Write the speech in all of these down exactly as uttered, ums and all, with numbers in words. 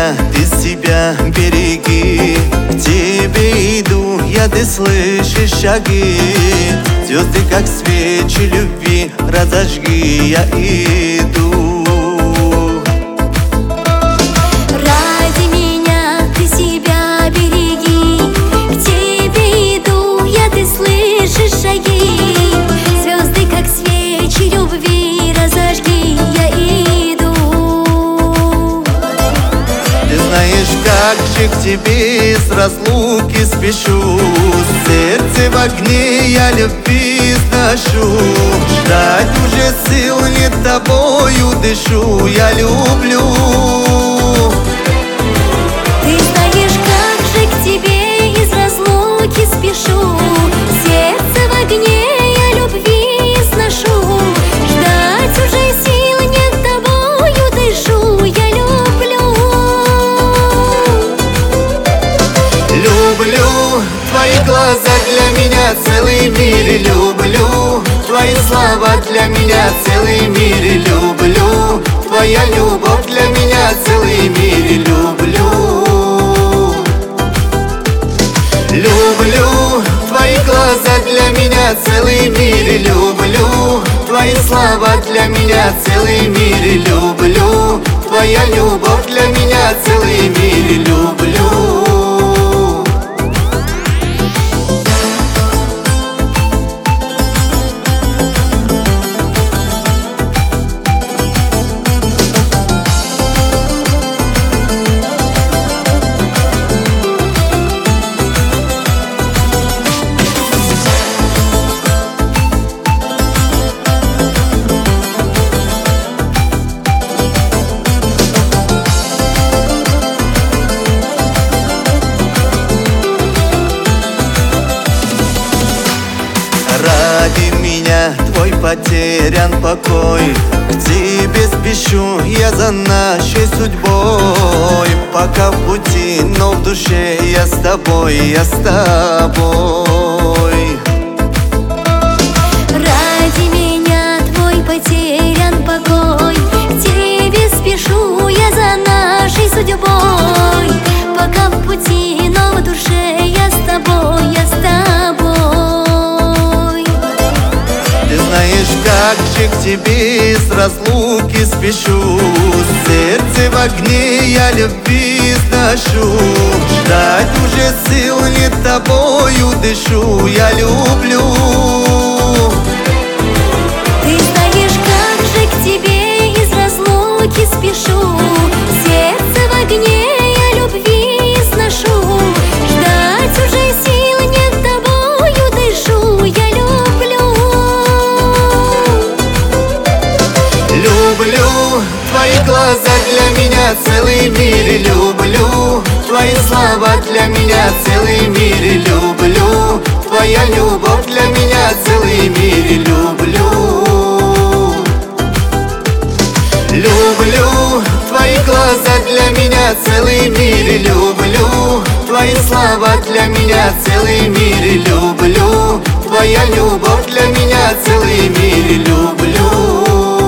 меня, ты себя береги. К тебе иду я, ты слышишь шаги. Звезды, как свечи любви, разожги, я иду. Ради меня ты себя береги. К тебе иду я, ты слышишь шаги. Звезды, как свечи любви, разожги, я иду. Ты знаешь, как же к тебе с разлуки спешу. Сердце в огне, я любви сношу. Ждать уже сил нет, тобою дышу, я люблю. Ты знаешь, как же к тебе из разлуки спешу. Сердце в огне, я любви сношу. Ждать уже сил нет, тобою дышу, я люблю. Люблю твои глаза, для меня целый мир. Люблю твои слова, для меня целый мир. Люблю твоя любовь, для меня целый мир. Люблю. Люблю твои глаза, для меня целый мир. Люблю твои слова, для меня целый мир. Люблю твоя любовь, для меня целый мир. Люблю. Ради меня твой потерян покой. К тебе спешу я за нашей судьбой. Пока в пути, но в душе я с тобой, я с тобой. Ради меня твой потерян покой. К тебе спешу я за нашей судьбой. Пока в пути, но в душе я с тобой, я с тобой. Ты знаешь, как же к тебе с разлуки спешу. Сердце в огне, я любви сношу. Ждать уже сил нет, тобою дышу, я люблю. Ты знаешь, как же к тебе из разлуки спешу. Сердце в огне, я любви сношу. Ждать уже сил нет, тобою дышу, я люблю. Люблю твои глаза, для меня целый мир. Люблю твои слова, для меня целый мир. Люблю твоя любовь, для меня целый мир. Люблю. Люблю твои глаза, для меня целый мир. Люблю твои слова, для меня целый мир. Люблю твоя любовь, для меня целый мир. Люблю.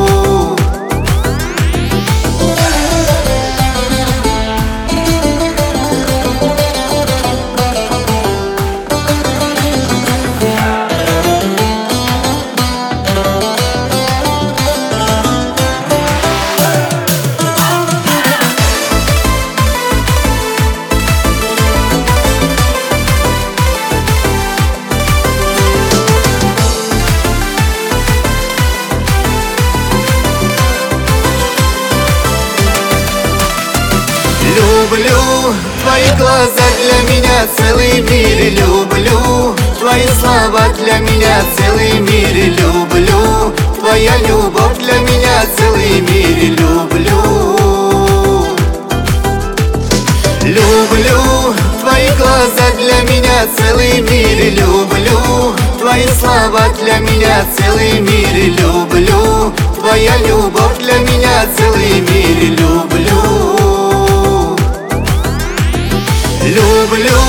Люблю твои глаза, для меня целый мир. Люблю твои слова, для меня целый мир. Люблю твоя любовь, для меня целый мир. Люблю. Люблю твои глаза, для меня целый мир. Люблю твои слова, для меня целый мир. Люблю твоя любовь, для меня целый мир. Люблю. Люблю